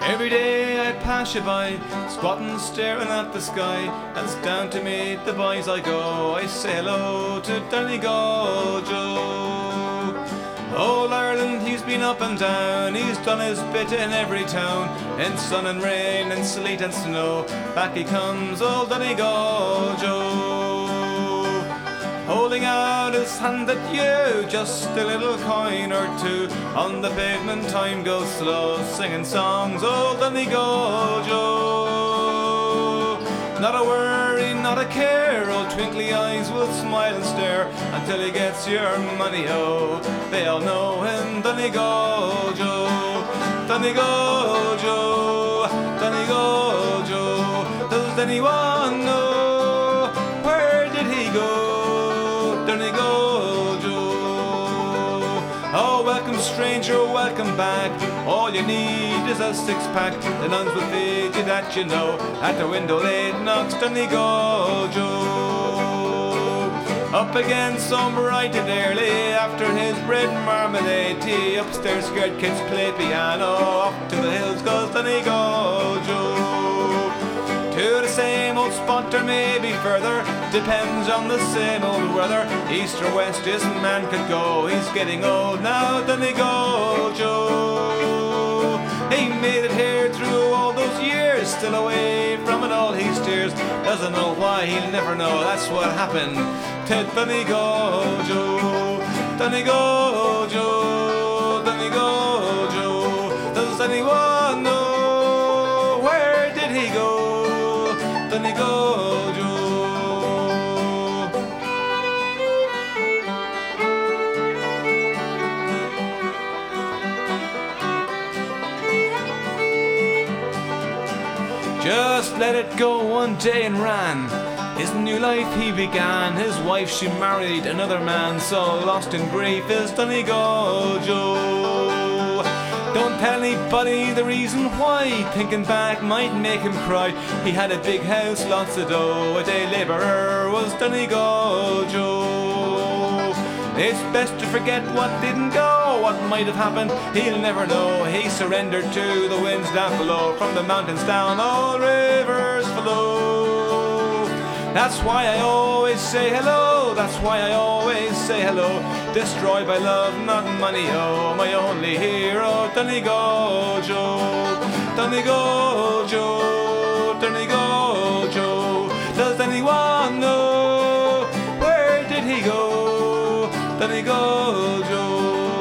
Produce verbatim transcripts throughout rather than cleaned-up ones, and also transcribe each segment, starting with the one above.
Every day I pass you by, squatting staring at the sky, and it's down to meet the boys I go. I say hello to Donegal Joe. Old Ireland, he's been up and down, he's done his bit in every town, in sun and rain, in sleet and snow. Back he comes, old Donegal Joe, holding out his hand at you, just a little coin or two. On the pavement time goes slow, singing songs, old Donegal Joe. Not a worry, not a care, old twinkly eyes will smile and stare until he gets your money, oh. They all know him, Donegal Joe. Donegal Joe, Donegal Joe. Does anyone know, where did he go, Donegal Joe? Oh, welcome stranger, welcome back. All you need is a six-pack. The nuns will feed you, that you know. At the window late knocks Donegal Joe. Up again some bright and early, after his bread and marmalade tea. Upstairs scared kids play piano, up to the hills goes Donegal Joe. To the same old spot or maybe further, depends on the same old weather. East or west this man could go, he's getting old now, Donegal Joe. He made it here through all those years, still away from it all he steers. Doesn't know why, he'll never know, that's what happened to Donegal Joe. Donegal Joe, Donegal Joe. Does anyone know, where did he go, Donegal Joe? Just let it go one day and ran. His new life he began, his wife she married another man, so lost in grief is Donegal Joe. Don't tell anybody the reason why, thinking back might make him cry. He had a big house, lots of dough, a day labourer was Donegal Joe. It's best to forget what didn't go, what might have happened he'll never know. He surrendered to the winds down below, from the mountains down all rivers flow. That's why I always say hello, that's why I always say hello. Destroyed by love, not money, oh, my only hero, Donegal Joe. Donegal Joe, Donegal Joe. Does anyone know, where did he go, Donegal Joe?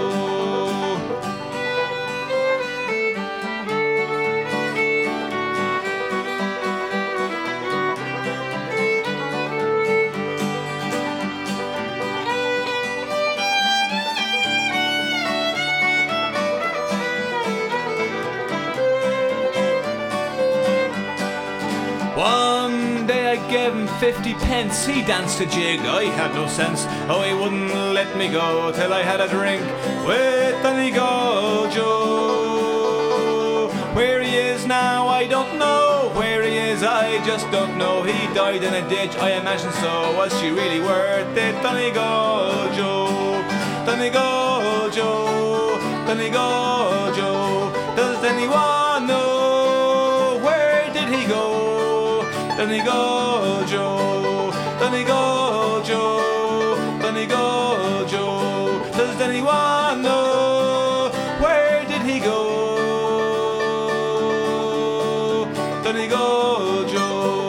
One day I gave him fifty pence, he danced a jig, I had no sense, oh he wouldn't let me go till I had a drink with Donegal Joe. Where he is now I don't know, where he is I just don't know. He died in a ditch, I imagine so, was she really worth it, Donegal Joe? Donegal Joe, Donegal Joe. Does anyone know, where did he go, Donegal Joe, Donegal Joe, Donegal Joe. Does anyone know, where did he go, Donegal Joe?